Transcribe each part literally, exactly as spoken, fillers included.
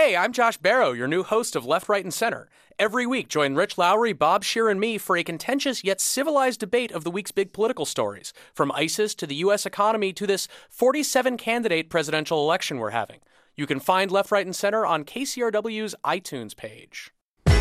Hey, I'm Josh Barrow, your new host of Left, Right, and Center. Every week, join Rich Lowry, Bob Scheer, and me for a contentious yet civilized debate of the week's big political stories, from ISIS to the U S economy to this forty-seven candidate presidential election we're having. You can find Left, Right, and Center on K C R W's iTunes page.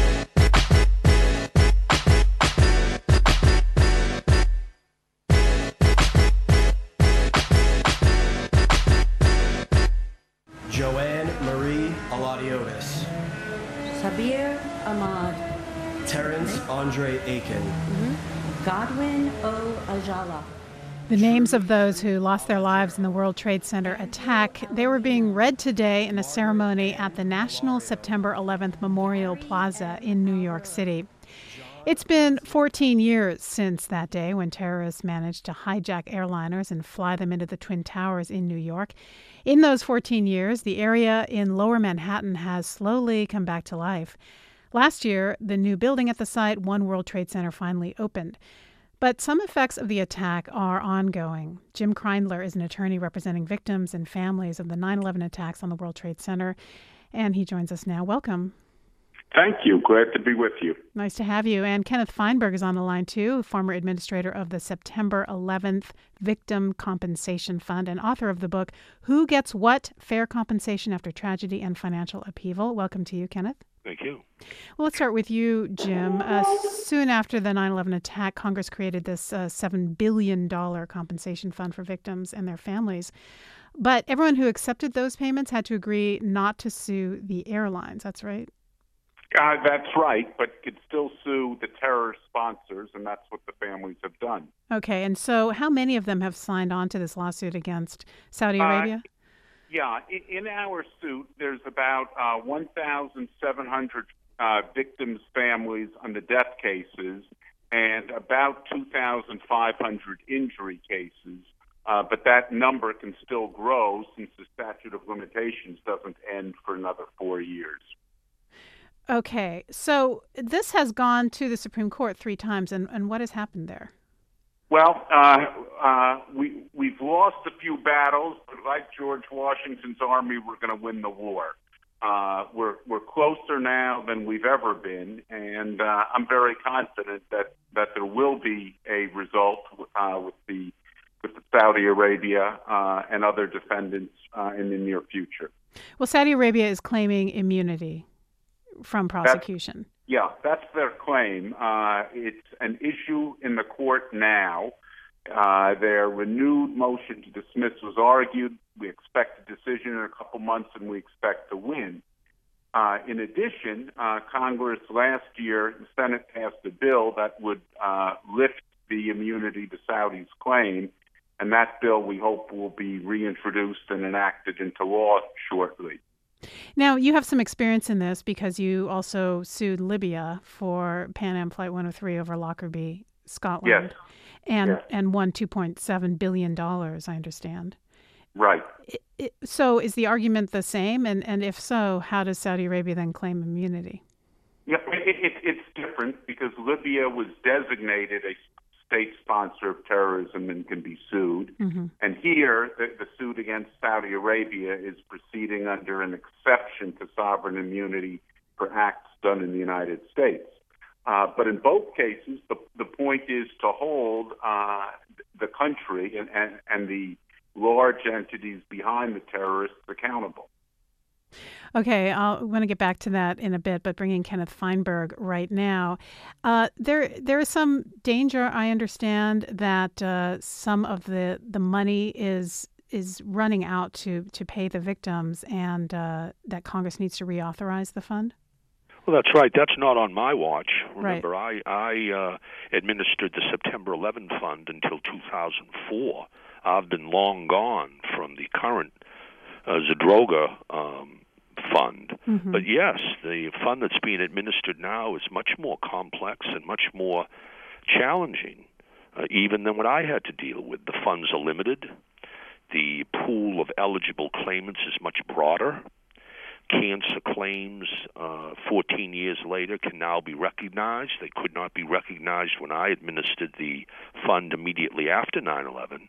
Joanne Marie Aladiotis. Sabir Ahmad. Terrence Andre Aiken. Mm-hmm. Godwin O. Ajala. The names of those who lost their lives in the World Trade Center attack, they were being read today in a ceremony at the National September eleventh Memorial Plaza in New York City. It's been fourteen years since that day when terrorists managed to hijack airliners and fly them into the Twin Towers in New York. In those fourteen years, the area in Lower Manhattan has slowly come back to life. Last year, the new building at the site, One World Trade Center, finally opened. But some effects of the attack are ongoing. Jim Kreindler is an attorney representing victims and families of the nine eleven attacks on the World Trade Center, and he joins us now. Welcome. Thank you. Glad to be with you. Nice to have you. And Kenneth Feinberg is on the line, too, former administrator of the September eleventh Victim Compensation Fund and author of the book, Who Gets What? Fair Compensation After Tragedy and Financial Upheaval. Welcome to you, Kenneth. Thank you. Well, let's start with you, Jim. Uh, soon after the nine eleven attack, Congress created this uh, seven billion dollars compensation fund for victims and their families. But everyone who accepted those payments had to agree not to sue the airlines. That's right? Uh, that's right, but could still sue the terror sponsors, and that's what the families have done. Okay, and so how many of them have signed on to this lawsuit against Saudi Arabia? Uh, yeah, in, in our suit, there's about uh, one thousand seven hundred uh, victims' families on the death cases and about two thousand five hundred injury cases. Uh, but that number can still grow since the statute of limitations doesn't end for another four years. Okay, so this has gone to the Supreme Court three times, and, and what has happened there? Well, uh, uh, we, we've lost a few battles, but like George Washington's army, we're going to win the war. Uh, we're, we're closer now than we've ever been, and uh, I'm very confident that, that there will be a result uh, with the with Saudi Arabia uh, and other defendants uh, in the near future. Well, Saudi Arabia is claiming immunity from prosecution. That's, yeah, that's their claim. Uh, it's an issue in the court now. Uh, their renewed motion to dismiss was argued. We expect a decision in a couple months, and we expect to win. Uh, in addition, uh, Congress last year, the Senate passed a bill that would uh, lift the immunity to Saudi's claim, and that bill, we hope, will be reintroduced and enacted into law shortly. Now, you have some experience in this because you also sued Libya for Pan Am Flight one oh three over Lockerbie, Scotland, yes. and yes. and won two point seven billion dollars, I understand. Right. It, it, so is the argument the same? And, and if so, how does Saudi Arabia then claim immunity? Yeah, it, it, it's different because Libya was designated a state sponsor of terrorism and can be sued. Mm-hmm. And here, the, the suit against Saudi Arabia is proceeding under an exception to sovereign immunity for acts done in the United States. Uh, but in both cases, the, the point is to hold uh, the country and, and, and the large entities behind the terrorists accountable. Okay, I'll, I'm going to get back to that in a bit, but bringing Kenneth Feinberg right now. Uh, there, there is some danger, I understand, that uh, some of the, the money is is running out to, to pay the victims, and uh, that Congress needs to reauthorize the fund? Well, that's right. That's not on my watch. Remember, right. I, I uh, administered the September eleventh Fund until two thousand four. I've been long gone from the current uh, Zadroga um, fund. Mm-hmm. But yes, the fund that's being administered now is much more complex and much more challenging, uh, even than what I had to deal with. The funds are limited. The pool of eligible claimants is much broader. Cancer claims uh, fourteen years later can now be recognized. They could not be recognized when I administered the fund immediately after nine eleven.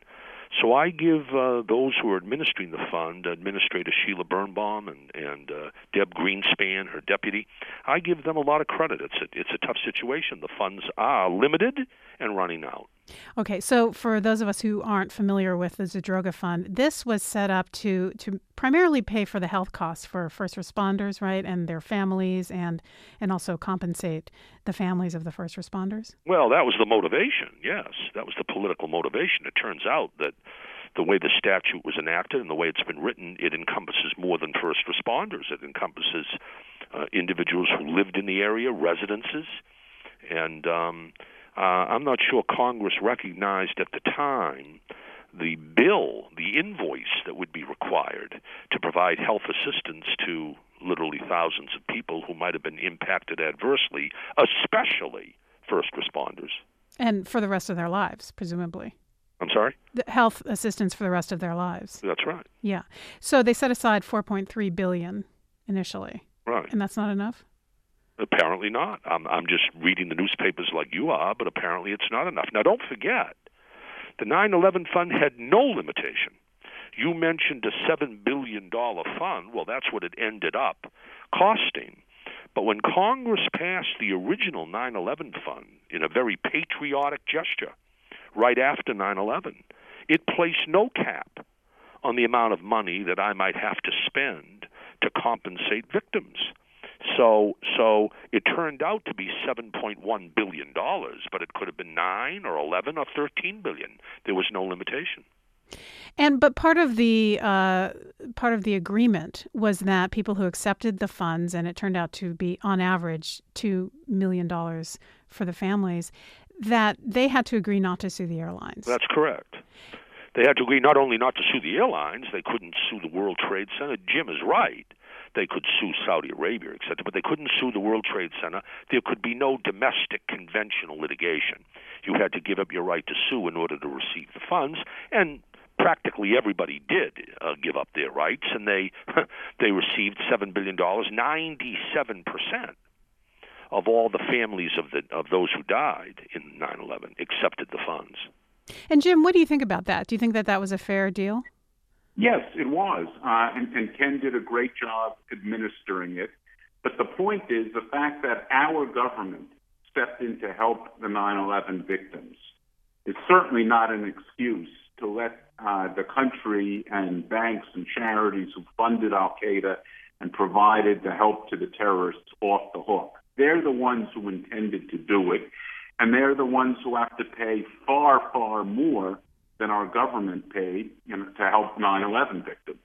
So I give uh, those who are administering the fund, Administrator Sheila Birnbaum and, and uh, Deb Greenspan, her deputy, I give them a lot of credit. It's a, it's a tough situation. The funds are limited and running out. Okay, so for those of us who aren't familiar with the Zadroga Fund, this was set up to to primarily pay for the health costs for first responders, right, and their families, and and also compensate the families of the first responders? Well, that was the motivation, yes. That was the political motivation. It turns out that the way the statute was enacted and the way it's been written, it encompasses more than first responders. It encompasses uh, individuals who lived in the area, residences, and um Uh, I'm not sure Congress recognized at the time the bill, the invoice that would be required to provide health assistance to literally thousands of people who might have been impacted adversely, especially first responders. And for the rest of their lives, presumably. I'm sorry? The health assistance for the rest of their lives. That's right. Yeah. So they set aside four point three billion dollars initially. Right. And that's not enough? Apparently not. I'm, I'm just reading the newspapers like you are, but apparently it's not enough. Now, don't forget, the nine eleven Fund had no limitation. You mentioned a seven billion dollars fund. Well, that's what it ended up costing. But when Congress passed the original nine eleven Fund in a very patriotic gesture right after nine eleven, it placed no cap on the amount of money that I might have to spend to compensate victims. So so it turned out to be seven point one billion dollars, but it could have been nine or eleven or thirteen billion dollars. There was no limitation. And but part of the uh, part of the agreement was that people who accepted the funds, and it turned out to be on average two million dollars for the families, that they had to agree not to sue the airlines. That's correct. They had to agree not only not to sue the airlines, they couldn't sue the World Trade Center. Jim is right. They could sue Saudi Arabia, et cetera, but they couldn't sue the World Trade Center. There could be no domestic conventional litigation. You had to give up your right to sue in order to receive the funds, and practically everybody did uh, give up their rights, and they they received seven billion dollars. ninety-seven percent of all the families of the of those who died in nine eleven accepted the funds. And Jim, what do you think about that? Do you think that that was a fair deal? Yes, it was, uh, and, and Ken did a great job administering it. But the point is the fact that our government stepped in to help the nine eleven victims is certainly not an excuse to let uh, the country and banks and charities who funded Al-Qaeda and provided the help to the terrorists off the hook. They're the ones who intended to do it, and they're the ones who have to pay far, far more than our government paid, you know, to help nine eleven victims.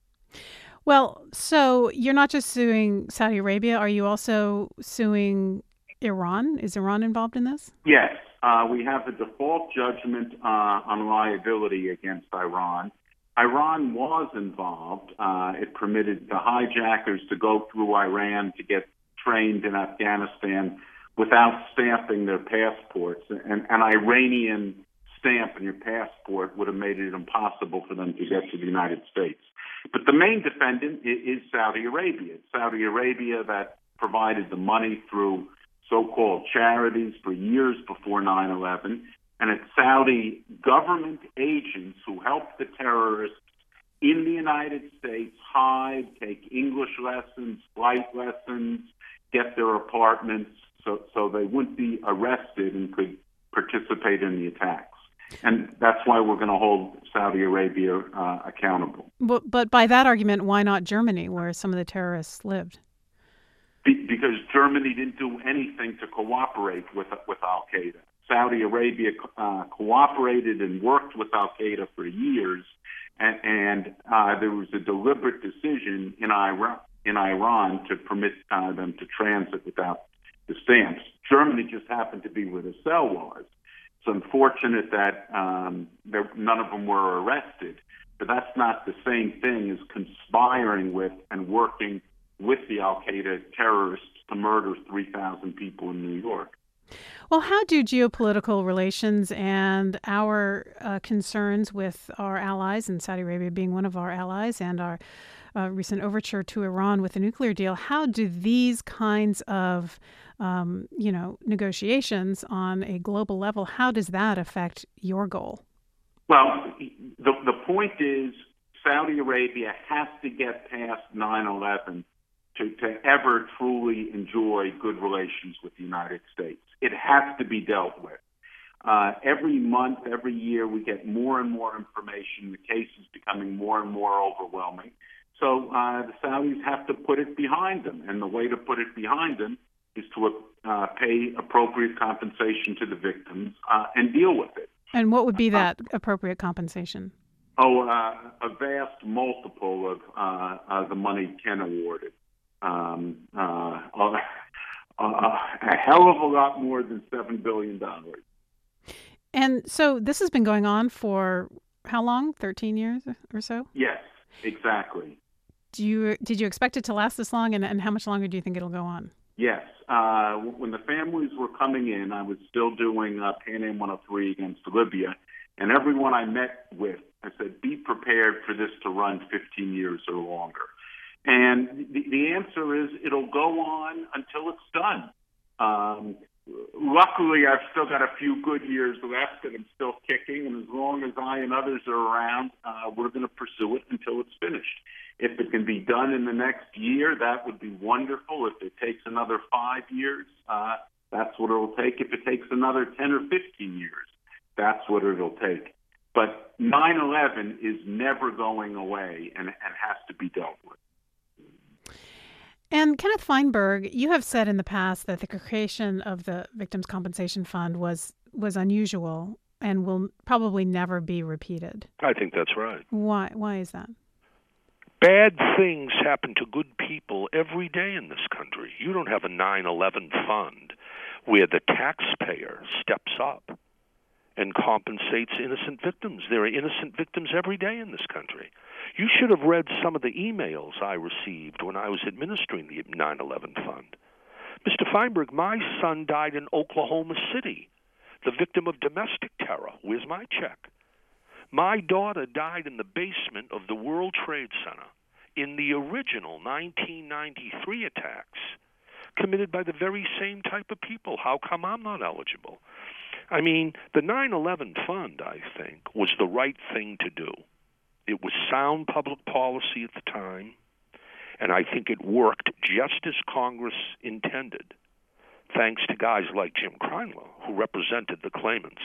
Well, so you're not just suing Saudi Arabia. Are you also suing Iran? Is Iran involved in this? Yes. Uh, we have a default judgment uh, on liability against Iran. Iran was involved. Uh, it permitted the hijackers to go through Iran to get trained in Afghanistan without stamping their passports. And an Iranian stamp in your passport would have made it impossible for them to get to the United States. But the main defendant is Saudi Arabia. It's Saudi Arabia that provided the money through so-called charities for years before nine eleven, and it's Saudi government agents who helped the terrorists in the United States hide, take English lessons, flight lessons, get their apartments, so, so they wouldn't be arrested and could participate in the attacks. And that's why we're going to hold Saudi Arabia uh, accountable. But, but by that argument, why not Germany, where some of the terrorists lived? Be- because Germany didn't do anything to cooperate with with Al-Qaeda. Saudi Arabia uh, cooperated and worked with Al-Qaeda for years, and, and uh, there was a deliberate decision in Iran, in Iran to permit uh, them to transit without the stamps. Germany just happened to be where the cell was. It's unfortunate that um, there, none of them were arrested, but that's not the same thing as conspiring with and working with the Al-Qaeda terrorists to murder three thousand people in New York. Well, how do geopolitical relations and our uh, concerns with our allies, and Saudi Arabia being one of our allies, and our uh, recent overture to Iran with a nuclear deal, how do these kinds of um, you know, negotiations on a global level, how does that affect your goal? Well, the, the point is Saudi Arabia has to get past nine eleven to, to ever truly enjoy good relations with the United States. It has to be dealt with. Uh, every month, every year, we get more and more information. The case is becoming more and more overwhelming. So uh, the Saudis have to put it behind them, and the way to put it behind them is to uh, pay appropriate compensation to the victims uh, and deal with it. And what would be that appropriate compensation? Oh, uh, a vast multiple of uh, uh, the money Ken awarded. Um, uh, uh, uh, a hell of a lot more than seven billion dollars. And so this has been going on for how long? thirteen years or so? Yes, exactly. Do you Did you expect it to last this long, and, and how much longer do you think it'll go on? Yes. Uh, when the families were coming in, I was still doing uh, Pan Am one oh three against Libya, and everyone I met with, I said, be prepared for this to run fifteen years or longer. And the, the answer is it'll go on until it's done. Um, luckily, I've still got a few good years left, and I'm still kicking, and as long as I and others are around, uh, we're going to pursue it until it's finished. If it can be done in the next year, that would be wonderful. If it takes another five years, uh, that's what it'll take. If it takes another ten or fifteen years, that's what it'll take. But nine eleven is never going away and, and has to be dealt with. And Kenneth Feinberg, you have said in the past that the creation of the Victims' Compensation Fund was was unusual and will probably never be repeated. I think that's right. Why? Why is that? Bad things happen to good people every day in this country. You don't have a nine eleven fund where the taxpayer steps up and compensates innocent victims. There are innocent victims every day in this country. You should have read some of the emails I received when I was administering the nine eleven fund. Mister Feinberg, my son died in Oklahoma City, the victim of domestic terror. Where's my check? My daughter died in the basement of the World Trade Center in the original nineteen ninety-three attacks committed by the very same type of people. How come I'm not eligible? I mean, the nine eleven fund, I think, was the right thing to do. It was sound public policy at the time, and I think it worked just as Congress intended, thanks to guys like Jim Kreinler, who represented the claimants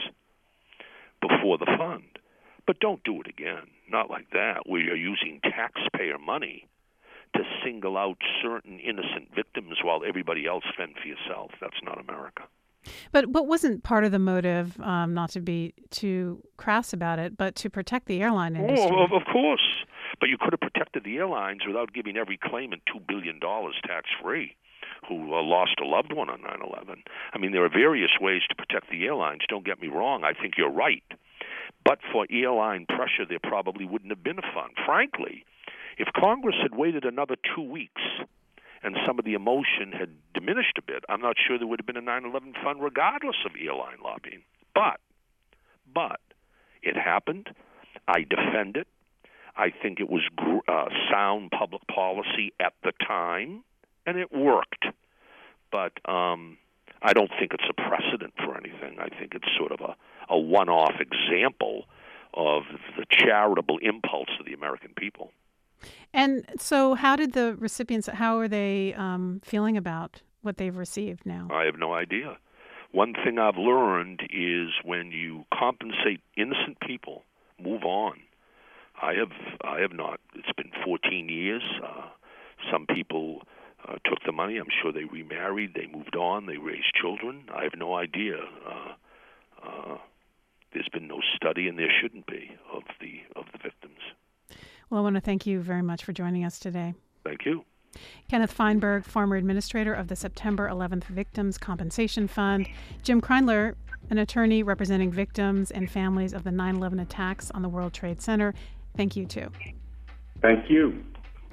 before the fund. But don't do it again. Not like that, where you're using taxpayer money to single out certain innocent victims while everybody else fend for yourself. That's not America. But but wasn't part of the motive, um, not to be too crass about it, but to protect the airline industry? Oh, of, of course. But you could have protected the airlines without giving every claimant two billion dollars tax-free who uh, lost a loved one on nine eleven. I mean, there are various ways to protect the airlines. Don't get me wrong. I think you're right. But for airline pressure, there probably wouldn't have been a fund. Frankly, if Congress had waited another two weeks and some of the emotion had diminished a bit, I'm not sure there would have been a nine eleven fund regardless of airline lobbying. But, but, it happened. I defend it. I think it was uh, sound public policy at the time, and it worked. But um, I don't think it's a precedent for anything. I think it's sort of a, a one-off example of the charitable impulse of the American people. And so how did the recipients, how are they um, feeling about what they've received now? I have no idea. One thing I've learned is when you compensate innocent people, move on. I have I have not. It's been fourteen years. Uh, some people uh, took the money. I'm sure they remarried. They moved on. They raised children. I have no idea. Uh, uh, there's been no study, and there shouldn't be, of the of the victims. Well, I want to thank you very much for joining us today. Thank you. Kenneth Feinberg, former administrator of the September eleventh Victims Compensation Fund. Jim Kreinler, an attorney representing victims and families of the nine eleven attacks on the World Trade Center. Thank you, too. Thank you.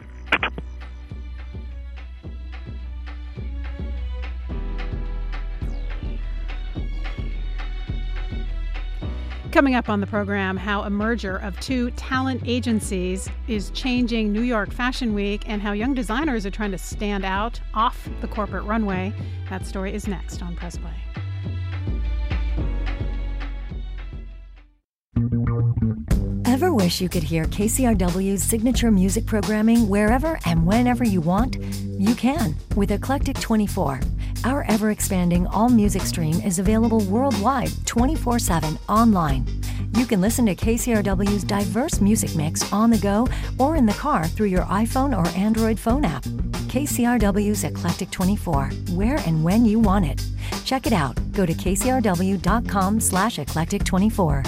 Coming up on the program, how a merger of two talent agencies is changing New York Fashion Week and how young designers are trying to stand out off the corporate runway. That story is next on Press Play. Ever wish you could hear K C R W's signature music programming wherever and whenever you want? You can with Eclectic twenty-four. Our ever-expanding all-music stream is available worldwide twenty-four seven online. You can listen to K C R W's diverse music mix on the go or in the car through your iPhone or Android phone app. K C R W's Eclectic twenty-four, where and when you want it. Check it out. Go to kcrw.com slash eclectic 24.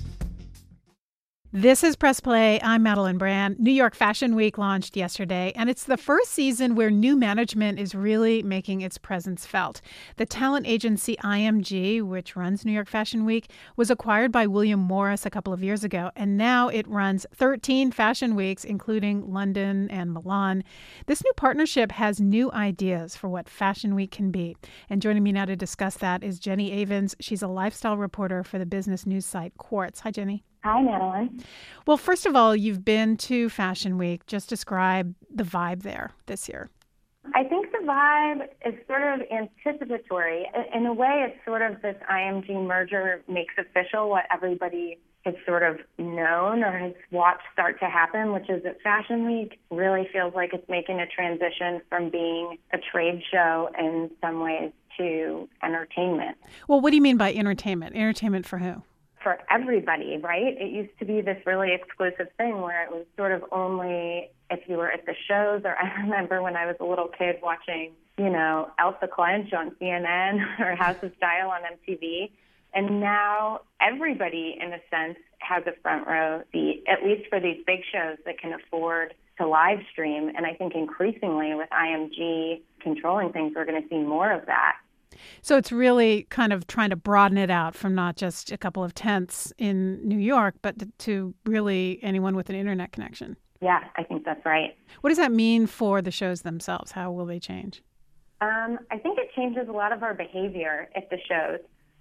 This is Press Play. I'm Madeline Brand. New York Fashion Week launched yesterday, and it's the first season where new management is really making its presence felt. The talent agency I M G, which runs New York Fashion Week, was acquired by William Morris a couple of years ago, and now it runs thirteen fashion weeks, including London and Milan. This new partnership has new ideas for what Fashion Week can be. And joining me now to discuss that is Jenny Avens. She's a lifestyle reporter for the business news site Quartz. Hi, Jenny. Hi, Madeline. Well, first of all, you've been to Fashion Week. Just describe the vibe there this year. I think the vibe is sort of anticipatory. In a way, it's sort of this I M G merger makes official what everybody has sort of known or has watched start to happen, which is that Fashion Week really feels like it's making a transition from being a trade show in some ways to entertainment. Well, what do you mean by entertainment? Entertainment for who? For everybody, right? It used to be this really exclusive thing where it was sort of only if you were at the shows, or I remember when I was a little kid watching, you know, Elsa Clench on C N N or House of Style on M T V. And now everybody, in a sense, has a front row seat, at least for these big shows that can afford to live stream. And I think increasingly with I M G controlling things, we're going to see more of that. So it's really kind of trying to broaden it out from not just a couple of tents in New York, but to, to really anyone with an internet connection. Yeah, I think that's right. What does that mean for the shows themselves? How will they change? Um, I think it changes a lot of our behavior at the shows.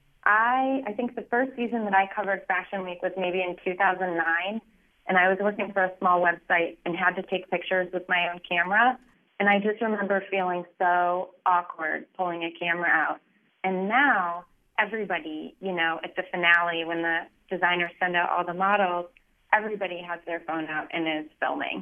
I I think the first season that I covered Fashion Week was maybe in two thousand nine, and I was working for a small website and had to take pictures with my own camera. And I just remember feeling so awkward pulling a camera out. And now everybody, you know, at the finale, when the designers send out all the models, everybody has their phone out and is filming.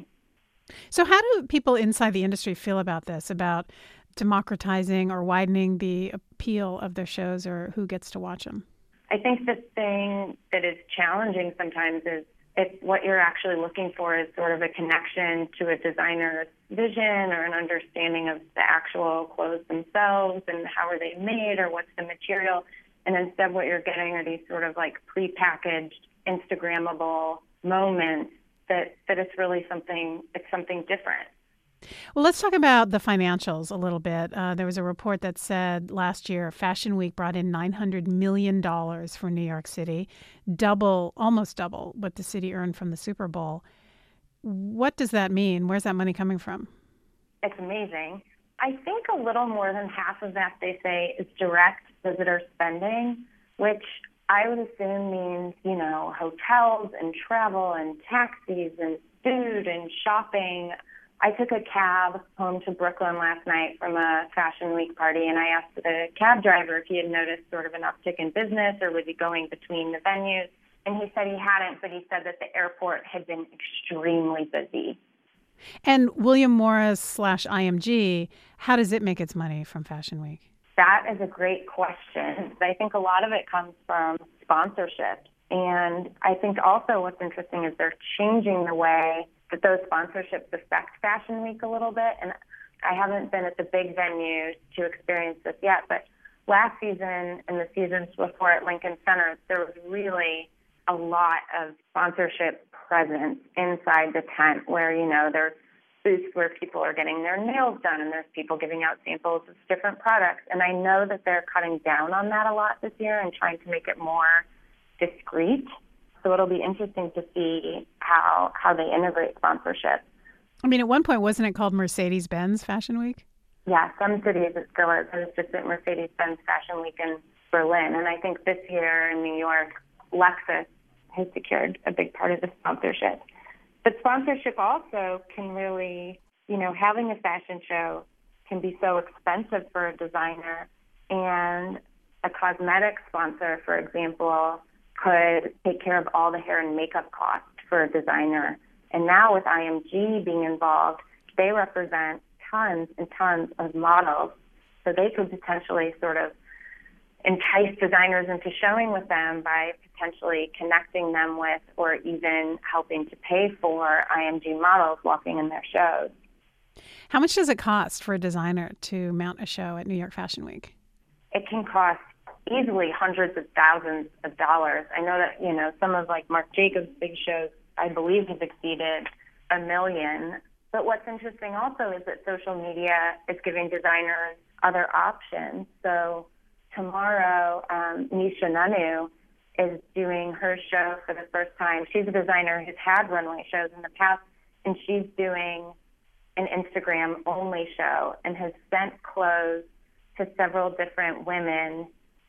So how do people inside the industry feel about this, about democratizing or widening the appeal of their shows or who gets to watch them? I think the thing that is challenging sometimes is if what you're actually looking for is sort of a connection to a designer's vision or an understanding of the actual clothes themselves and how are they made or what's the material. And instead what you're getting are these sort of like prepackaged, Instagrammable moments that, that it's really something, it's something different. Well, let's talk about the financials a little bit. Uh, there was a report that said last year Fashion Week brought in nine hundred million dollars for New York City, double, almost double what the city earned from the Super Bowl. What does that mean? Where's that money coming from? It's amazing. I think a little more than half of that, they say, is direct visitor spending, which I would assume means, you know, hotels and travel and taxis and food and shopping. I took a cab home to Brooklyn last night from a Fashion Week party, and I asked the cab driver if he had noticed sort of an uptick in business or was he going between the venues. And he said he hadn't, but he said that the airport had been extremely busy. And William Morris slash I M G, how does it make its money from Fashion Week? That is a great question. I think a lot of it comes from sponsorship. And I think also what's interesting is they're changing the way that those sponsorships affect Fashion Week a little bit. And I haven't been at the big venues to experience this yet, but last season and the seasons before at Lincoln Center, there was really a lot of sponsorship presence inside the tent where, you know, there's booths where people are getting their nails done and there's people giving out samples of different products. And I know that they're cutting down on that a lot this year and trying to make it more discreet. So it'll be interesting to see how how they integrate sponsorship. I mean, at one point, wasn't it called Mercedes-Benz Fashion Week? Yeah, some cities it still is. I was just at Mercedes-Benz Fashion Week in Berlin. And I think this year in New York, Lexus has secured a big part of the sponsorship. But sponsorship also can really, you know, having a fashion show can be so expensive for a designer. And a cosmetic sponsor, for example, could take care of all the hair and makeup costs for a designer. And now with I M G being involved, they represent tons and tons of models. So they could potentially sort of entice designers into showing with them by potentially connecting them with or even helping to pay for I M G models walking in their shows. How much does it cost for a designer to mount a show at New York Fashion Week? It can cost easily hundreds of thousands of dollars. I know that, you know, some of like Marc Jacobs' big shows, I believe, have exceeded a million. But what's interesting also is that social media is giving designers other options. So tomorrow, um, Nisha Nanu is doing her show for the first time. She's a designer who's had runway shows in the past, and she's doing an Instagram-only show and has sent clothes to several different women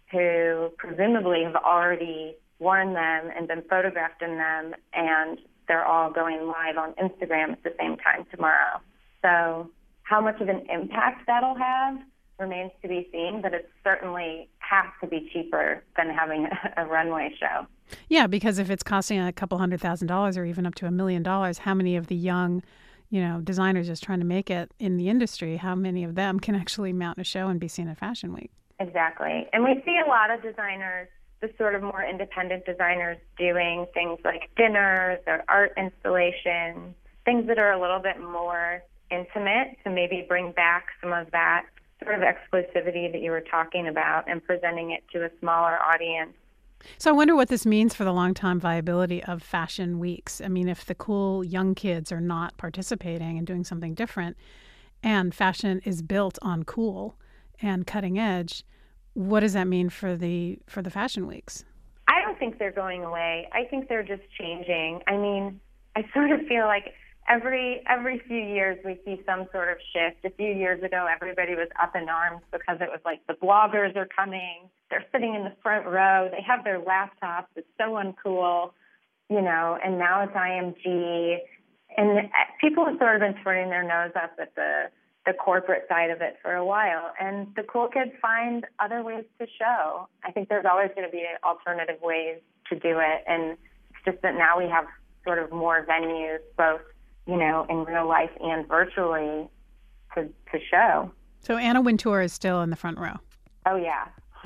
who presumably have already worn them and been photographed in them, and they're all going live on Instagram at the same time tomorrow. So how much of an impact that'll have remains to be seen, but it certainly has to be cheaper than having a, a runway show. Yeah, because if it's costing a couple hundred thousand dollars or even up to a million dollars, how many of the young, you know, designers just trying to make it in the industry, how many of them can actually mount a show and be seen at Fashion Week? Exactly. And we see a lot of designers, the sort of more independent designers, doing things like dinners or art installations, things that are a little bit more intimate to maybe bring back some of that sort of exclusivity that you were talking about and presenting it to a smaller audience. So I wonder what this means for the long-term viability of fashion weeks. I mean, if the cool young kids are not participating and doing something different, and fashion is built on cool and cutting edge, what does that mean for the for the fashion weeks? I don't think they're going away. I think they're just changing. I mean, I sort of feel like every every few years we see some sort of shift. A few years ago, everybody was up in arms because it was like the bloggers are coming. They're sitting in the front row. They have their laptops. It's so uncool, you know, and now it's I M G. And people have sort of been turning their nose up at the the corporate side of it for a while. And the cool kids find other ways to show. I think there's always going to be alternative ways to do it. And it's just that now we have sort of more venues, both, you know, in real life and virtually to, to show. So Anna Wintour is still in the front row. Oh, yeah.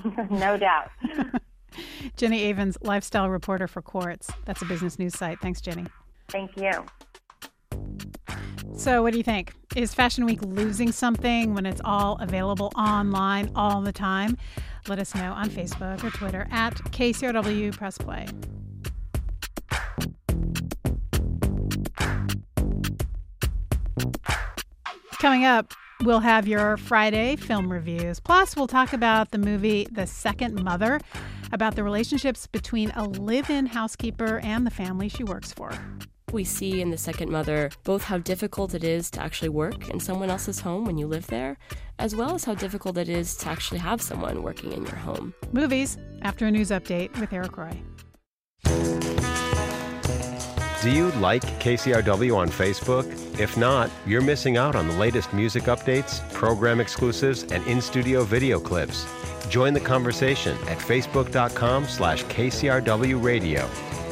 No doubt. Jenny Avens, lifestyle reporter for Quartz. That's a business news site. Thanks, Jenny. Thank you. So what do you think? Is Fashion Week losing something when it's all available online all the time? Let us know on Facebook or Twitter at K C R W Press Play. Coming up, we'll have your Friday film reviews. Plus, we'll talk about the movie The Second Mother, about the relationships between a live-in housekeeper and the family she works for. We see in The Second Mother both how difficult it is to actually work in someone else's home when you live there, as well as how difficult it is to actually have someone working in your home. Movies after a news update with Eric Roy. Do you like K C R W on Facebook? If not, you're missing out on the latest music updates, program exclusives, and in-studio video clips. Join the conversation at facebook.com slash KCRW Radio.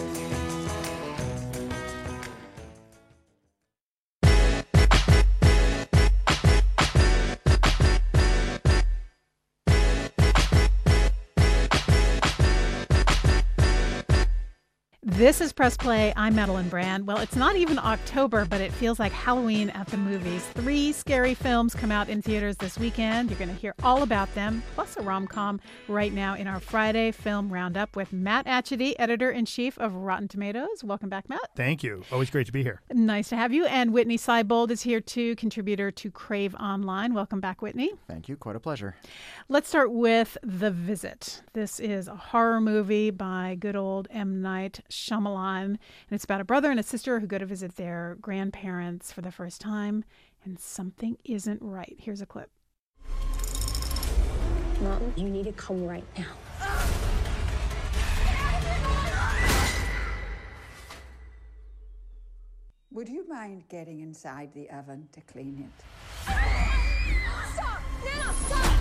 This is Press Play. I'm Madeline Brand. Well, it's not even October, but it feels like Halloween at the movies. Three scary films come out in theaters this weekend. You're going to hear all about them, plus a rom-com right now in our Friday Film Roundup with Matt Atchity, editor-in-chief of Rotten Tomatoes. Welcome back, Matt. Thank you. Always great to be here. Nice to have you. And Whitney Seibold is here too, contributor to Crave Online. Welcome back, Whitney. Thank you. Quite a pleasure. Let's start with The Visit. This is a horror movie by good old M. Night Shyamalan, and it's about a brother and a sister who go to visit their grandparents for the first time, and something isn't right. Here's a clip. Mom, you need to come right now. Would you mind getting inside the oven to clean it? Stop! Nana, stop!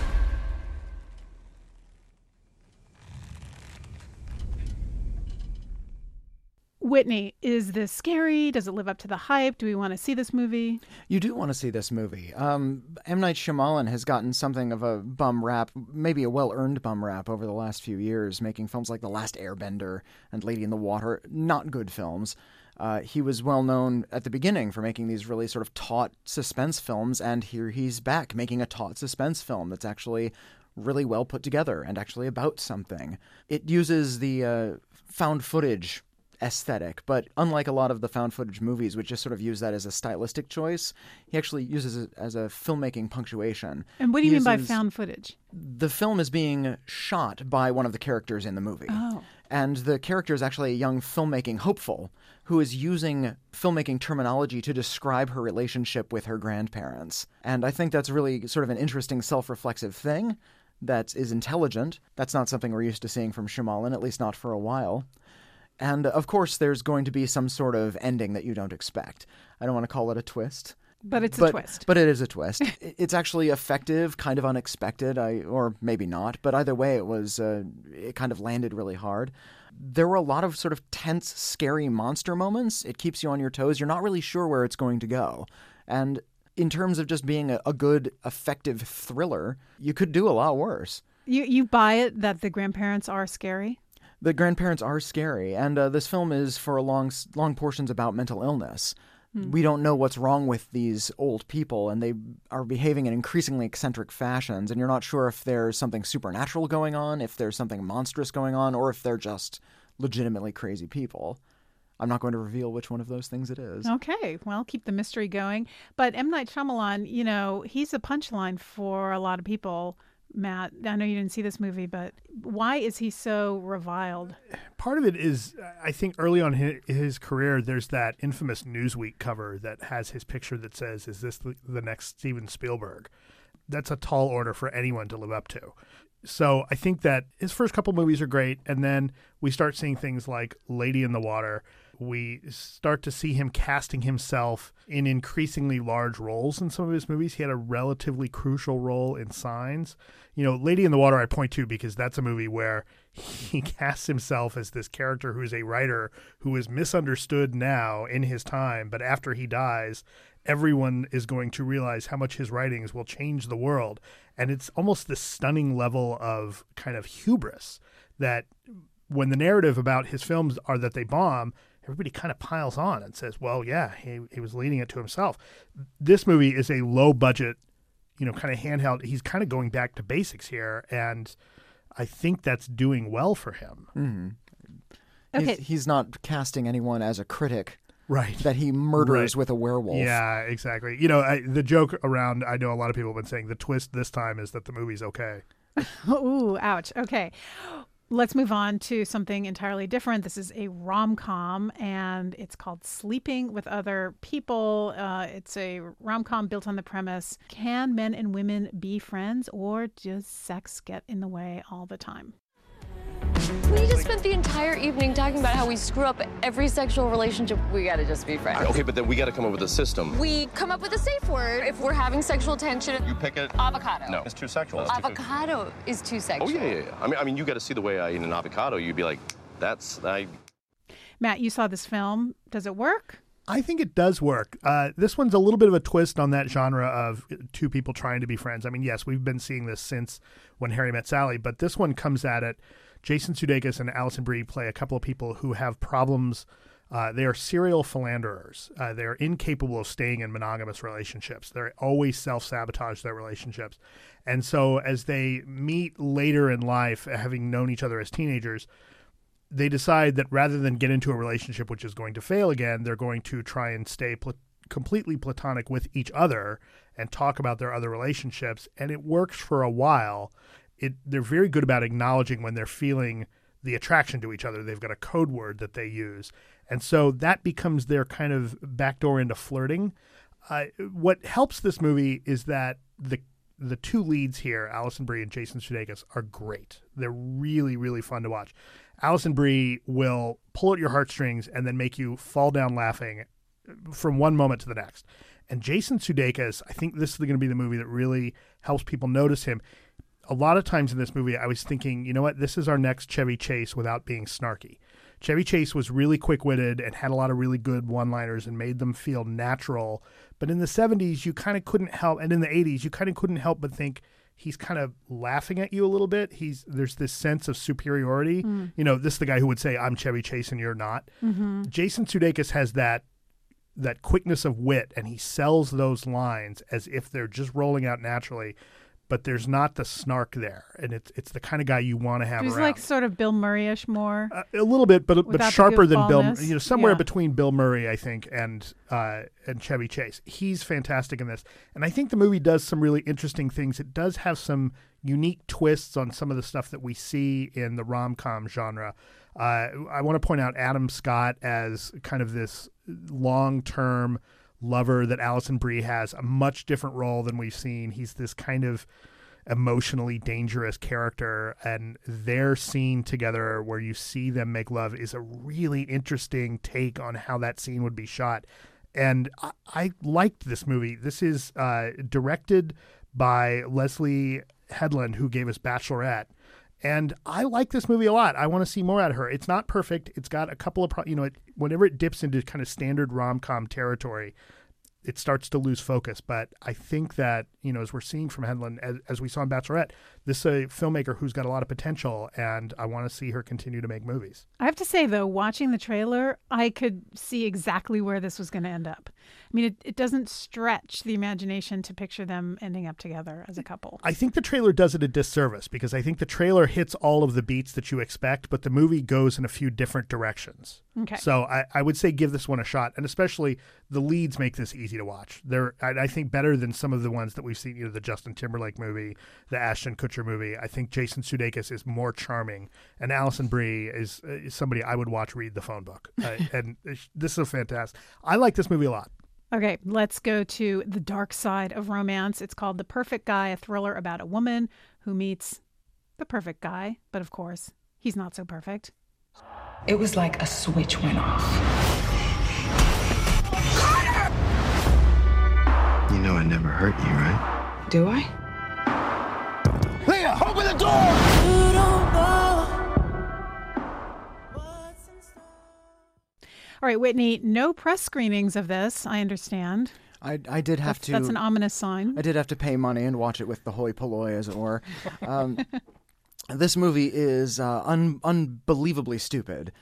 Whitney, is this scary? Does it live up to the hype? Do we want to see this movie? You do want to see this movie. Um, M. Night Shyamalan has gotten something of a bum rap, maybe a well-earned bum rap over the last few years, making films like The Last Airbender and Lady in the Water, not good films. Uh, he was well known at the beginning for making these really sort of taut suspense films, and here he's back making a taut suspense film that's actually really well put together and actually about something. It uses the uh, found footage aesthetic, but unlike a lot of the found footage movies, which just sort of use that as a stylistic choice, he actually uses it as a filmmaking punctuation. And what do you He mean by uses- found footage? The film is being shot by one of the characters in the movie. Oh. And the character is actually a young filmmaking hopeful who is using filmmaking terminology to describe her relationship with her grandparents. And I think that's really sort of an interesting self-reflexive thing that is intelligent. That's not something we're used to seeing from Shyamalan, at least not for a while. And, of course, there's going to be some sort of ending that you don't expect. I don't want to call it a twist. But it's but, a twist. But it is a twist. It's actually effective, kind of unexpected, I, or maybe not. But either way, it was uh, it kind of landed really hard. There were a lot of sort of tense, scary monster moments. It keeps you on your toes. You're not really sure where it's going to go. And in terms of just being a, a good, effective thriller, you could do a lot worse. You you buy it that the grandparents are scary? The grandparents are scary, and uh, this film is for a long, long portions about mental illness. Hmm. We don't know what's wrong with these old people, and they are behaving in increasingly eccentric fashions, and you're not sure if there's something supernatural going on, if there's something monstrous going on, or if they're just legitimately crazy people. I'm not going to reveal which one of those things it is. Okay, well, keep the mystery going. But M. Night Shyamalan, you know, he's a punchline for a lot of people. Matt, I know you didn't see this movie, but why is he so reviled? Part of it is, I think early on in his career, there's that infamous Newsweek cover that has his picture that says, "Is this the, the next Steven Spielberg?" That's a tall order for anyone to live up to. So I think that his first couple movies are great, and then we start seeing things like Lady in the Water. We start to see him casting himself in increasingly large roles in some of his movies. He had a relatively crucial role in Signs. You know, Lady in the Water I point to because that's a movie where he casts himself as this character who's a writer who is misunderstood now in his time, but after he dies, everyone is going to realize how much his writings will change the world. And it's almost this stunning level of kind of hubris that when the narrative about his films are that they bomb, everybody kind of piles on and says, well, yeah, he, he was leading it to himself. This movie is a low budget, you know, kind of handheld. He's kind of going back to basics here. And I think that's doing well for him. Mm-hmm. Okay. He's, he's not casting anyone as a critic. Right. That he murders Right. with a werewolf. Yeah, exactly. You know, I, the joke around, I know a lot of people have been saying the twist this time is that the movie's okay. Ooh, ouch. Okay. Let's move on to something entirely different. This is a rom-com, and it's called Sleeping with Other People. Uh, it's a rom-com built on the premise, can men and women be friends, or does sex get in the way all the time? We just spent the entire evening talking about how we screw up every sexual relationship. We gotta just be friends. Okay, but then we gotta come up with a system. We come up with a safe word if we're having sexual tension. You pick it. Avocado. No, it's too sexual. It's too- Avocado is too sexual. Oh, yeah, yeah, yeah. I mean, I mean, you gotta see the way I eat an avocado. You'd be like, that's, I... Matt, you saw this film. Does it work? I think it does work. Uh, this one's a little bit of a twist on that genre of two people trying to be friends. I mean, yes, we've been seeing this since When Harry Met Sally, but this one comes at it. Jason Sudeikis and Alison Brie play a couple of people who have problems. Uh, they are serial philanderers. Uh, they're incapable of staying in monogamous relationships. They always self-sabotage their relationships. And so as they meet later in life, having known each other as teenagers, they decide that rather than get into a relationship which is going to fail again, they're going to try and stay pl- completely platonic with each other and talk about their other relationships. And it works for a while. It, they're very good about acknowledging when they're feeling the attraction to each other. They've got a code word that they use. And so that becomes their kind of backdoor into flirting. Uh, what helps this movie is that the the two leads here, Alison Brie and Jason Sudeikis, are great. They're really, really fun to watch. Alison Brie will pull at your heartstrings and then make you fall down laughing from one moment to the next. And Jason Sudeikis, I think this is going to be the movie that really helps people notice him. A lot of times in this movie, I was thinking, you know what, this is our next Chevy Chase without being snarky. Chevy Chase was really quick-witted and had a lot of really good one-liners and made them feel natural. But in the seventies, you kind of couldn't help, and in the eighties, you kind of couldn't help but think he's kind of laughing at you a little bit. He's there's this sense of superiority. Mm. You know, this is the guy who would say, "I'm Chevy Chase and you're not." Mm-hmm. Jason Sudeikis has that that quickness of wit, and he sells those lines as if they're just rolling out naturally. But there's not the snark there, and it's it's the kind of guy you want to have He's around. like sort of Bill Murray-ish more. Uh, a little bit, but but sharper than Bill. You know, somewhere yeah. between Bill Murray, I think, and uh, and Chevy Chase. He's fantastic in this, and I think the movie does some really interesting things. It does have some unique twists on some of the stuff that we see in the rom-com genre. Uh, I want to point out Adam Scott as kind of this long-term lover that Alison Brie has, a much different role than we've seen. He's this kind of emotionally dangerous character, and their scene together where you see them make love is a really interesting take on how that scene would be shot. And I, I liked this movie. This is uh, directed by Leslie Headland, who gave us Bachelorette. And I like this movie a lot. I want to see more out of her. It's not perfect. It's got a couple of, pro- you know, it, whenever it dips into kind of standard rom-com territory, it starts to lose focus. But I think that, you know, as we're seeing from Headland, as, as we saw in Bachelorette, this is a filmmaker who's got a lot of potential, and I want to see her continue to make movies. I have to say, though, watching the trailer, I could see exactly where this was going to end up. I mean, it, it doesn't stretch the imagination to picture them ending up together as a couple. I think the trailer does it a disservice, because I think the trailer hits all of the beats that you expect, but the movie goes in a few different directions. Okay. So I, I would say give this one a shot, and especially the leads make this easy to watch. They're, I, I think, better than some of the ones that we've seen, you know, the Justin Timberlake movie, the Ashton Kutcher movie. I think Jason Sudeikis is more charming, and Alison Brie is, uh, is somebody I would watch read the phone book. Uh, and this is fantastic. I like this movie a lot. Okay, let's go to the dark side of romance. It's called The Perfect Guy, a thriller about a woman who meets the perfect guy. But of course, he's not so perfect. It was like a switch went off. You know I never hurt you, right? Do I? Leah, open the door! You don't know. All right, Whitney, no press screenings of this, I understand. I, I did have that's, to. That's an ominous sign. I did have to pay money and watch it with the hoi polloi, as it were. Um, this movie is uh, un- unbelievably stupid.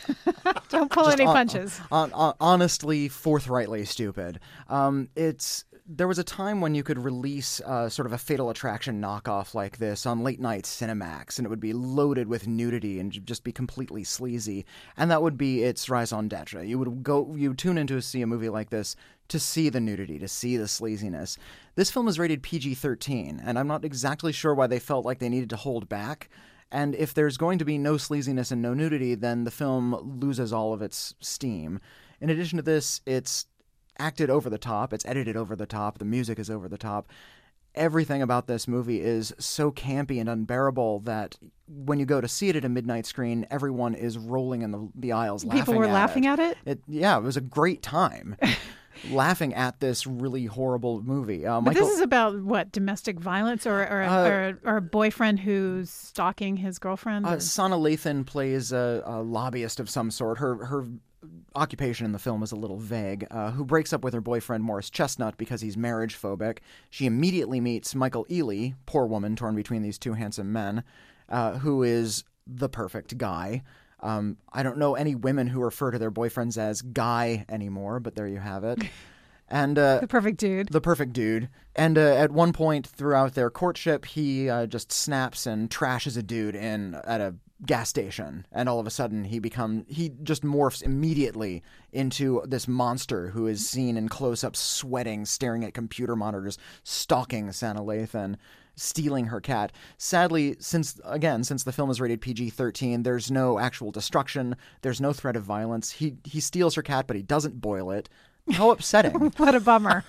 Don't pull Just any on, punches. On, on, honestly, forthrightly stupid. Um, it's there was a time when you could release uh, sort of a Fatal Attraction knockoff like this on late night Cinemax, and it would be loaded with nudity and just be completely sleazy. And that would be its raison d'etre. You would go, you would tune in to see a movie like this to see the nudity, to see the sleaziness. This film is rated P G thirteen, and I'm not exactly sure why they felt like they needed to hold back. And if there's going to be no sleaziness and no nudity, then the film loses all of its steam. In addition to this, it's acted over the top, it's edited over the top, the music is over the top. Everything about this movie is so campy and unbearable that when you go to see it at a midnight screen, everyone is rolling in the, the aisles laughing at it. People were laughing at it? it? Yeah, it was a great time. laughing at this really horrible movie. Uh, but Michael, this is about, what, domestic violence or or, uh, or, or a boyfriend who's stalking his girlfriend? Uh, Sana Lathan plays a, a lobbyist of some sort. Her her occupation in the film is a little vague, uh, who breaks up with her boyfriend Morris Chestnut because he's marriage phobic. She immediately meets Michael Ealy, poor woman torn between these two handsome men, uh, who is the perfect guy. Um, I don't know any women who refer to their boyfriends as guy anymore, but there you have it. And uh, the perfect dude. The perfect dude. And uh, at one point throughout their courtship, he uh, just snaps and trashes a dude in at a gas station, and all of a sudden he become he just morphs immediately into this monster who is seen in close-up sweating, staring at computer monitors, stalking Sana Lathan, stealing her cat. Sadly, since again since the film is rated P G thirteen, there's no actual destruction, there's no threat of violence. He he steals her cat, but he doesn't boil it. How upsetting. What a bummer.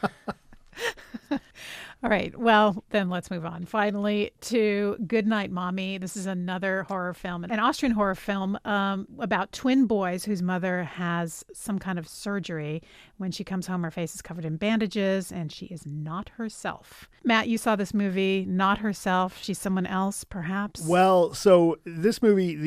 All right. Well, then let's move on. Finally, to Goodnight Mommy. This is another horror film, an Austrian horror film um, about twin boys whose mother has some kind of surgery. When she comes home, her face is covered in bandages, and she is not herself. Matt, you saw this movie, not herself. She's someone else, perhaps? Well, so this movie, these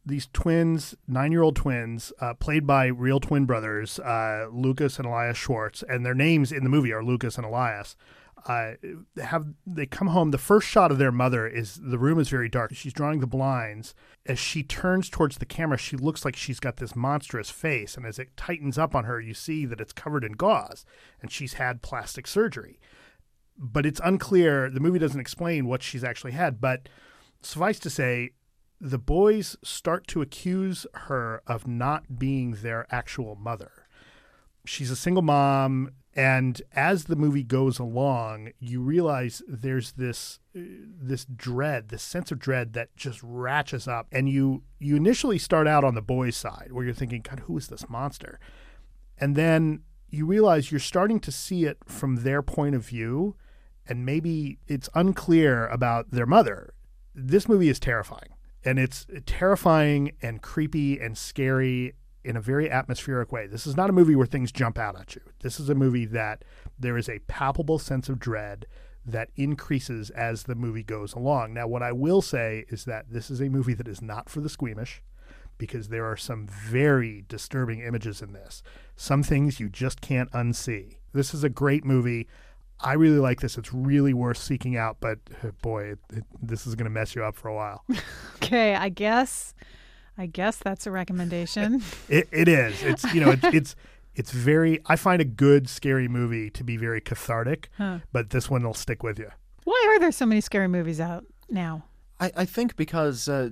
these twins, nine-year-old twins, uh, played by real twin brothers, uh, Lucas and Elias Schwartz, and their names in the movie are Lucas and Elias. Uh, have they come home? The first shot of their mother is the room is very dark. She's drawing the blinds. As she turns towards the camera, she looks like she's got this monstrous face, and as it tightens up on her, you see that it's covered in gauze, and she's had plastic surgery. But it's unclear. The movie doesn't explain what she's actually had. But suffice to say, the boys start to accuse her of not being their actual mother. She's a single mom. And as the movie goes along, you realize there's this uh, this dread, this sense of dread that just ratchets up. And you you initially start out on the boys' side where you're thinking, God, who is this monster? And then you realize you're starting to see it from their point of view, and maybe it's unclear about their mother. This movie is terrifying. And it's terrifying and creepy and scary in a very atmospheric way. This is not a movie where things jump out at you. This is a movie that there is a palpable sense of dread that increases as the movie goes along. Now, what I will say is that this is a movie that is not for the squeamish, because there are some very disturbing images in this. Some things you just can't unsee. This is a great movie. I really like this. It's really worth seeking out, but boy, it, it, this is going to mess you up for a while. Okay, I guess... I guess that's a recommendation. it, it is. It's you know it's, it's it's very. I find a good scary movie to be very cathartic, huh. but this one will stick with you. Why are there so many scary movies out now? I, I think because uh,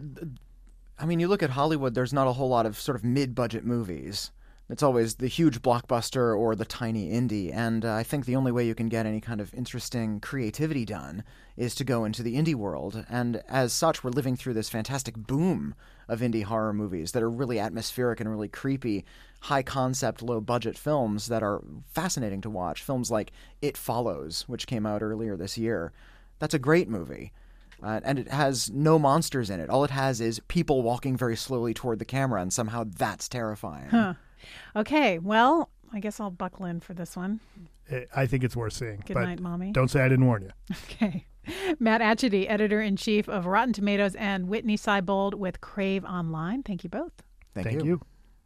I mean, you look at Hollywood. There's not a whole lot of sort of mid-budget movies. It's always the huge blockbuster or the tiny indie, and uh, I think the only way you can get any kind of interesting creativity done is to go into the indie world. And as such, we're living through this fantastic boom of indie horror movies that are really atmospheric and really creepy, high-concept, low-budget films that are fascinating to watch. Films like It Follows, which came out earlier this year. That's a great movie. Uh, and it has no monsters in it. All it has is people walking very slowly toward the camera, and somehow that's terrifying. Huh. Okay, well, I guess I'll buckle in for this one. I think it's worth seeing. Good but night, Mommy. Don't say I didn't warn you. Okay. Matt Atchity, editor-in-chief of Rotten Tomatoes, and Whitney Seibold with Crave Online. Thank you both. Thank, Thank you. you.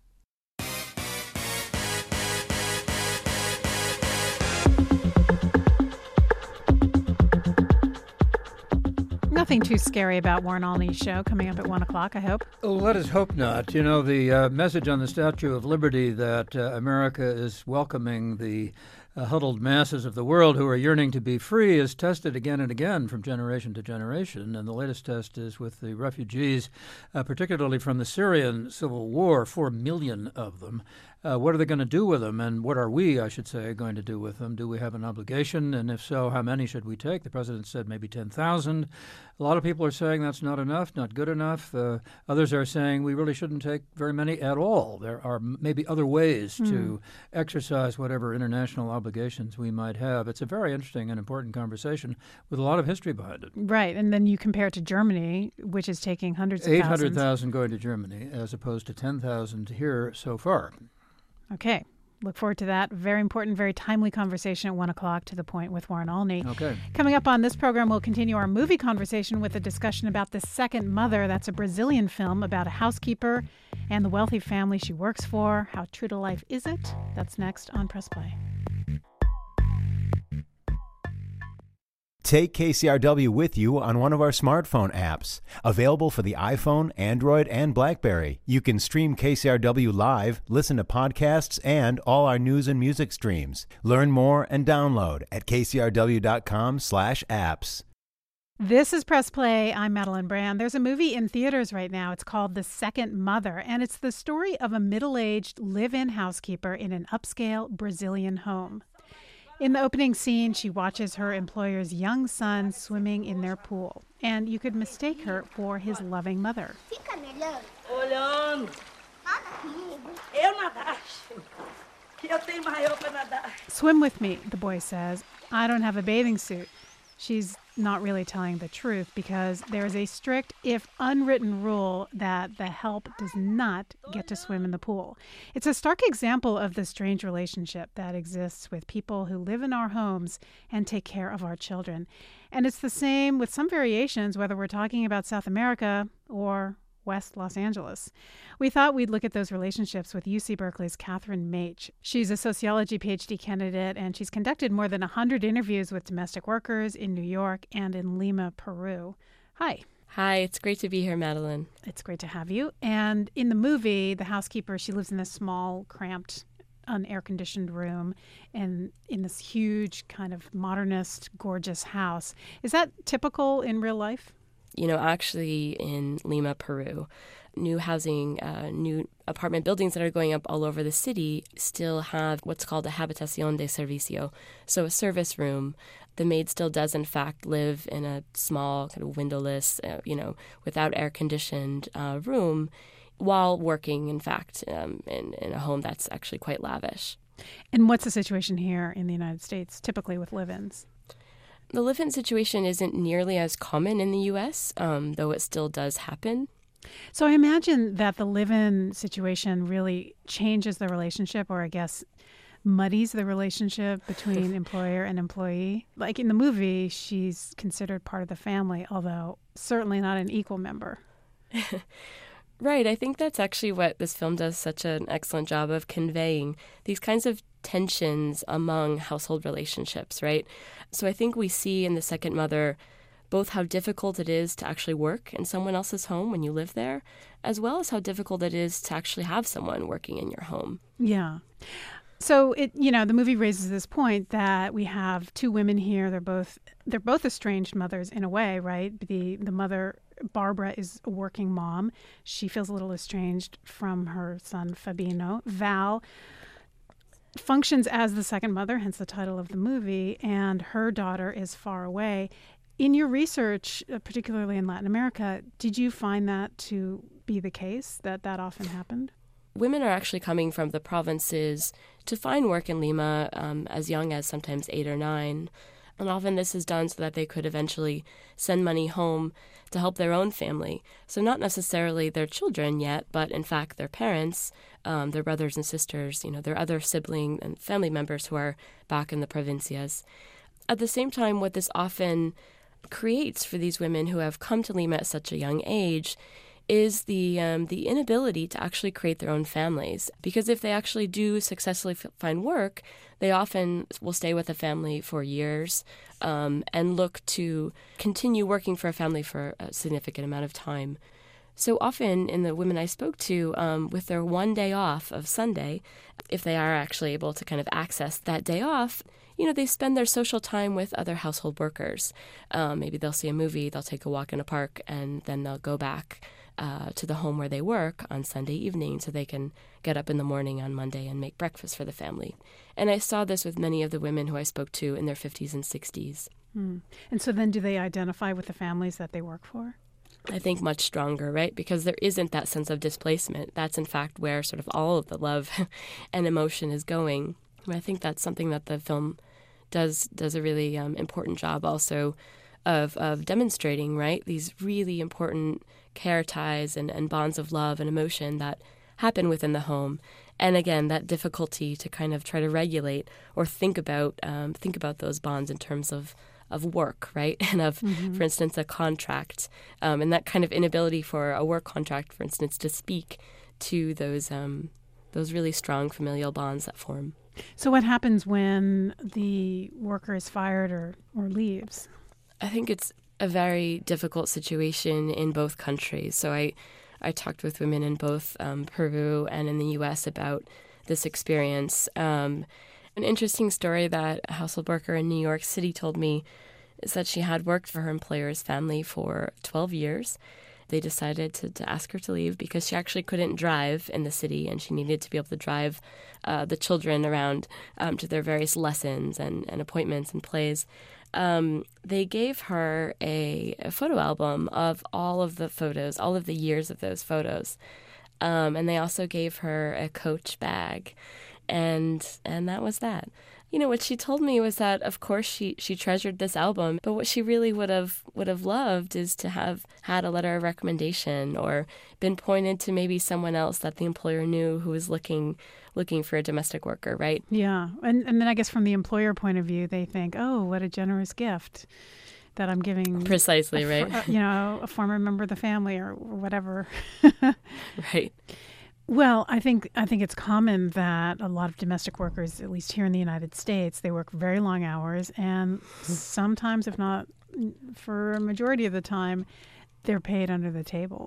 Nothing too scary about Warren Alney's show coming up at one o'clock, I hope. Oh, let us hope not. You know, the uh, message on the Statue of Liberty that uh, America is welcoming the uh, huddled masses of the world who are yearning to be free is tested again and again from generation to generation. And the latest test is with the refugees, uh, particularly from the Syrian civil war, four million of them. Uh, what are they going to do with them? And what are we, I should say, going to do with them? Do we have an obligation? And if so, how many should we take? The president said maybe ten thousand. A lot of people are saying that's not enough, not good enough. Uh, others are saying we really shouldn't take very many at all. There are maybe other ways mm. to exercise whatever international obligations we might have. It's a very interesting and important conversation with a lot of history behind it. Right. And then you compare it to Germany, which is taking hundreds of thousands. eight hundred thousand going to Germany as opposed to ten thousand here so far. Okay. Look forward to that. Very important, very timely conversation at one o'clock, To the Point with Warren Alney. Okay. Coming up on this program, we'll continue our movie conversation with a discussion about The Second Mother. That's a Brazilian film about a housekeeper and the wealthy family she works for. How true to life is it? That's next on Press Play. Take K C R W with you on one of our smartphone apps. Available for the iPhone, Android, and BlackBerry. You can stream K C R W live, listen to podcasts, and all our news and music streams. Learn more and download at kcrw.com slash apps. This is Press Play. I'm Madeline Brand. There's a movie in theaters right now. It's called The Second Mother, and it's the story of a middle-aged live-in housekeeper in an upscale Brazilian home. In the opening scene, she watches her employer's young son swimming in their pool, and you could mistake her for his loving mother. Fica melhor olhando. Eu nadar. Eu tenho maior para nadar. Swim with me, the boy says. I don't have a bathing suit. She's not really telling the truth because there is a strict, if unwritten, rule that the help does not get to swim in the pool. It's a stark example of the strange relationship that exists with people who live in our homes and take care of our children. And it's the same with some variations, whether we're talking about South America or West Los Angeles. We thought we'd look at those relationships with U C Berkeley's Catherine Maich. She's a sociology P H D candidate, and she's conducted more than one hundred interviews with domestic workers in New York and in Lima, Peru. Hi. Hi, it's great to be here, Madeline. It's great to have you. And in the movie, the housekeeper, she lives in this small, cramped, unair-conditioned room and in this huge kind of modernist, gorgeous house. Is that typical in real life? You know, actually in Lima, Peru, new housing, uh, new apartment buildings that are going up all over the city still have what's called a habitación de servicio, so a service room. The maid still does, in fact, live in a small, kind of windowless, uh, you know, without air-conditioned uh, room while working, in fact, um, in, in a home that's actually quite lavish. And what's the situation here in the United States, typically with live-ins? The live-in situation isn't nearly as common in the U S, um, though it still does happen. So I imagine that the live-in situation really changes the relationship, or I guess muddies the relationship between employer and employee. Like in the movie, she's considered part of the family, although certainly not an equal member. Right. I think that's actually what this film does such an excellent job of conveying, these kinds of tensions among household relationships, right? So I think we see in The Second Mother both how difficult it is to actually work in someone else's home when you live there, as well as how difficult it is to actually have someone working in your home. Yeah. So it, you know, the movie raises this point that we have two women here. They're both they're both estranged mothers in a way, right? The the mother, Barbara, is a working mom. She feels a little estranged from her son Fabino. Val functions as the second mother, hence the title of the movie, and her daughter is far away. In your research, uh, particularly in Latin America, did you find that to be the case, that that often happened? Women are actually coming from the provinces to find work in Lima um, as young as sometimes eight or nine. And often this is done so that they could eventually send money home to help their own family. So not necessarily their children yet, but in fact their parents, um, their brothers and sisters, you know, their other sibling and family members who are back in the provincias. At the same time, what this often creates for these women who have come to Lima at such a young age is the um, the inability to actually create their own families. Because if they actually do successfully f- find work, they often will stay with a family for years um, and look to continue working for a family for a significant amount of time. So often in the women I spoke to, um, with their one day off of Sunday, if they are actually able to kind of access that day off, you know, they spend their social time with other household workers. Um, maybe they'll see a movie, they'll take a walk in a park, and then they'll go back uh, to the home where they work on Sunday evening so they can get up in the morning on Monday and make breakfast for the family. And I saw this with many of the women who I spoke to in their fifties and sixties. Hmm. And so then do they identify with the families that they work for? I think much stronger, right? Because there isn't that sense of displacement. That's, in fact, where sort of all of the love and emotion is going. And I think that's something that the film does does a really um, important job also of of demonstrating, right? These really important care ties and, and bonds of love and emotion that happen within the home. And again, that difficulty to kind of try to regulate or think about um, think about those bonds in terms of of work, right? And of, mm-hmm. for instance, a contract. Um, and that kind of inability for a work contract, for instance, to speak to those um, those really strong familial bonds that form. So what happens when the worker is fired or, or leaves? I think it's a very difficult situation in both countries. So I, I talked with women in both um, Peru and in the U S about this experience. Um, an interesting story that a household worker in New York City told me is that she had worked for her employer's family for twelve years. They decided to, to ask her to leave because she actually couldn't drive in the city and she needed to be able to drive uh, the children around um, to their various lessons and, and appointments and plays. Um, they gave her a, a photo album of all of the photos, all of the years of those photos. Um, and they also gave her a Coach bag. And and that was that. You know, what she told me was that, of course, she, she treasured this album, but what she really would have would have loved is to have had a letter of recommendation or been pointed to maybe someone else that the employer knew who was looking looking for a domestic worker, right? Yeah. And and then I guess from the employer point of view, they think, oh, what a generous gift. that I'm giving precisely a, right. A, you know, a former member of the family or, or whatever. Right. Well, I think I think it's common that a lot of domestic workers, at least here in the United States, they work very long hours, and sometimes, if not for a majority of the time, they're paid under the table.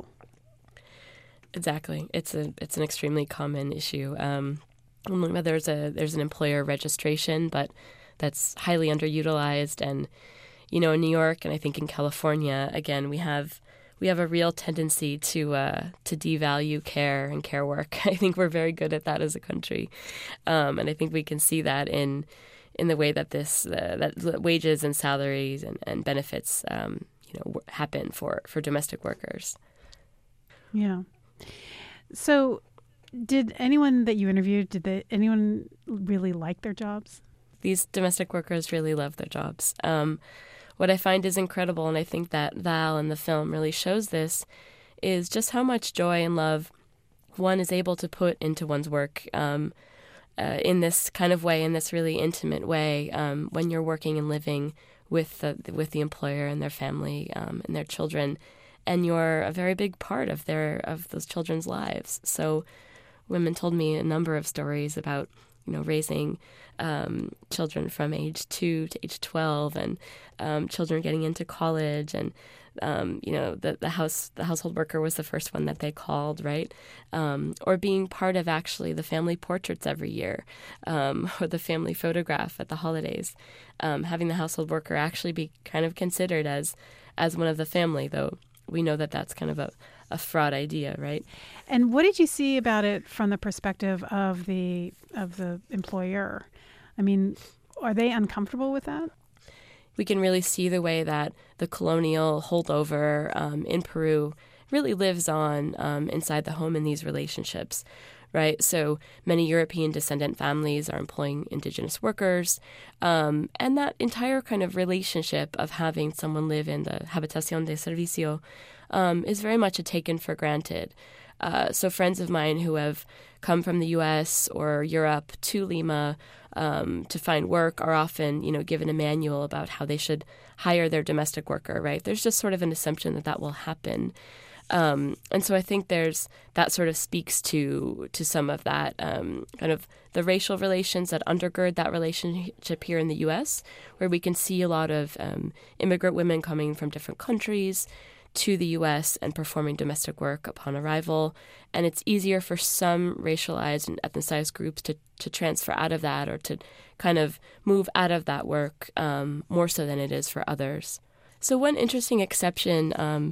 Exactly. It's a it's an extremely common issue. Um, there's a there's an employer registration, but that's highly underutilized. And you know, in New York and I think in California, again, we have we have a real tendency to uh, to devalue care and care work. I think we're very good at that as a country, um, and I think we can see that in in the way that this uh, that wages and salaries and, and benefits um, you know happen for, for domestic workers. Yeah. So, did anyone that you interviewed, did they, anyone really like their jobs? These domestic workers really love their jobs. Um, what I find is incredible, and I think that Val in the film really shows this, is just how much joy and love one is able to put into one's work um, uh, in this kind of way, in this really intimate way, um, when you're working and living with the, with the employer and their family um, and their children. And you're a very big part of their of those children's lives. So, women told me a number of stories about, you know, raising um, children from age two to age twelve, and um, children getting into college, and um, you know, the the house the household worker was the first one that they called, right? Um, or being part of actually the family portraits every year, um, or the family photograph at the holidays. Um, having the household worker actually be kind of considered as as one of the family, though. We know that that's kind of a, a fraud idea, right? And what did you see about it from the perspective of the of the employer? I mean, are they uncomfortable with that? We can really see the way that the colonial holdover um, in Peru really lives on um, inside the home in these relationships, right? So many European descendant families are employing indigenous workers, um, and that entire kind of relationship of having someone live in the habitación de servicio um, is very much a taken for granted. Uh, so friends of mine who have come from the U S or Europe to Lima um, to find work are often, you know, given a manual about how they should hire their domestic worker, right? There's just sort of an assumption that that will happen. Um, and so I think there's that sort of speaks to to some of that um, kind of the racial relations that undergird that relationship here in the U S, where we can see a lot of um, immigrant women coming from different countries to the U S and performing domestic work upon arrival. And it's easier for some racialized and ethnicized groups to, to transfer out of that or to kind of move out of that work um, more so than it is for others. So one interesting exception um,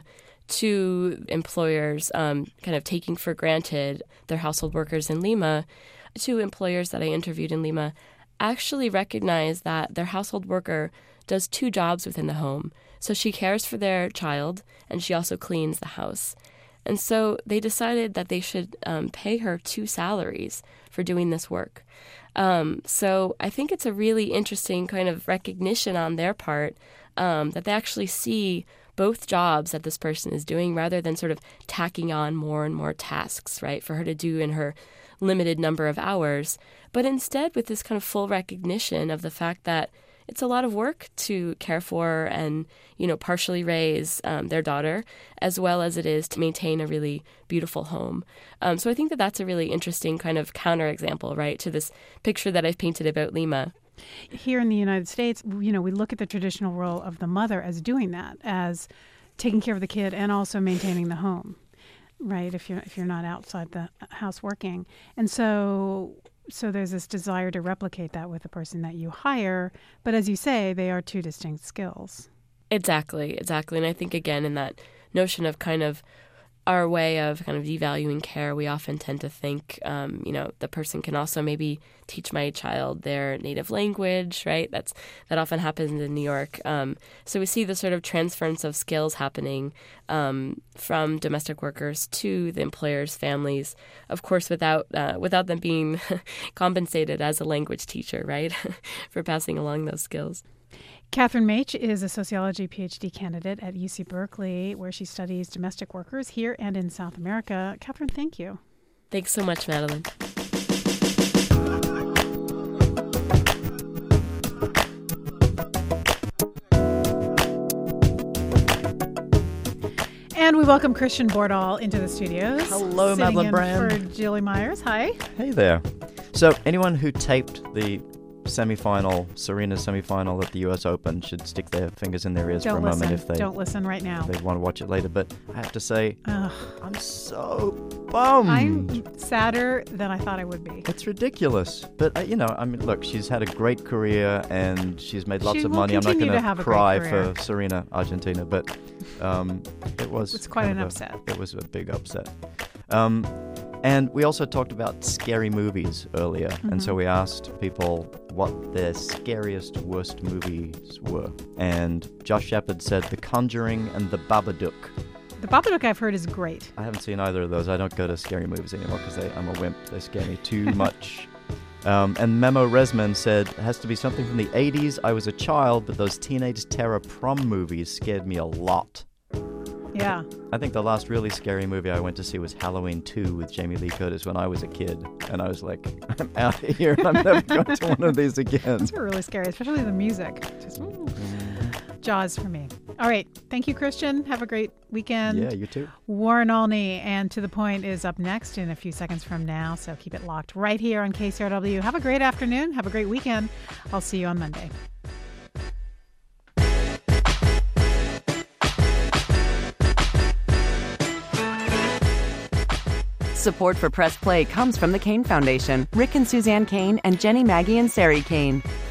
to employers um, kind of taking for granted their household workers in Lima, two employers that I interviewed in Lima actually recognize that their household worker does two jobs within the home. So she cares for their child and she also cleans the house. And so they decided that they should um, pay her two salaries for doing this work. Um, so I think it's a really interesting kind of recognition on their part um, that they actually see both jobs that this person is doing rather than sort of tacking on more and more tasks, right, for her to do in her limited number of hours, but instead with this kind of full recognition of the fact that it's a lot of work to care for and, you know, partially raise um, their daughter, as well as it is to maintain a really beautiful home. Um, so I think that that's a really interesting kind of counterexample, right, to this picture that I've painted about Lima. Here in the United States, you know, we look at the traditional role of the mother as doing that, as taking care of the kid and also maintaining the home, right? If you're if you're not outside the house working, and so so there's this desire to replicate that with the person that you hire. But as you say, they are two distinct skills. Exactly, exactly, and I think again in that notion of kind of our way of kind of devaluing care, we often tend to think, um, you know, the person can also maybe teach my child their native language, right? That's that often happens in New York. Um, so we see the sort of transference of skills happening um, from domestic workers to the employers' families, of course, without uh, without them being compensated as a language teacher, right, for passing along those skills. Katherine Maich is a sociology PhD candidate at U C Berkeley, where she studies domestic workers here and in South America. Katherine, thank you. Thanks so much, Madeline. And we welcome Christian Bordahl into the studios. Hello, Sitting Madeline in Brand. For Julie Myers. Hi. Hey there. So, anyone who taped the semifinal, Serena's semifinal at the U S Open should stick their fingers in their ears Don't for a listen. moment if they Don't listen right now. if they want to watch it later. But I have to say, Ugh. I'm so bummed. I'm sadder than I thought I would be. It's ridiculous. But, uh, you know, I mean, look, she's had a great career and she's made lots She of will money. I'm not continue going to have a cry great career. for Serena Argentina, but um, it was It's quite kind an of a- upset. It was a big upset. Um, and we also talked about scary movies earlier. And so Mhm. we asked people what their scariest, worst movies were. And Josh Shepard said The Conjuring and The Babadook. The Babadook I've heard is great. I haven't seen either of those. I don't go to scary movies anymore because I'm a wimp. They scare me too much. Um, and Memo Resman said, it has to be something from the eighties. I was a child, but those teenage terror prom movies scared me a lot. Yeah. I think the last really scary movie I went to see was Halloween two with Jamie Lee Curtis when I was a kid. And I was like, I'm out of here and I'm never going to one of these again. Those were really scary, especially the music. Just ooh. Jaws for me. All right. Thank you, Christian. Have a great weekend. Yeah, you too. Warren Olney and To the Point is up next in a few seconds from now, so keep it locked right here on K C R W. Have a great afternoon. Have a great weekend. I'll see you on Monday. Support for Press Play comes from the Kane Foundation, Rick and Suzanne Kane, and Jenny, Maggie, and Sari Kane.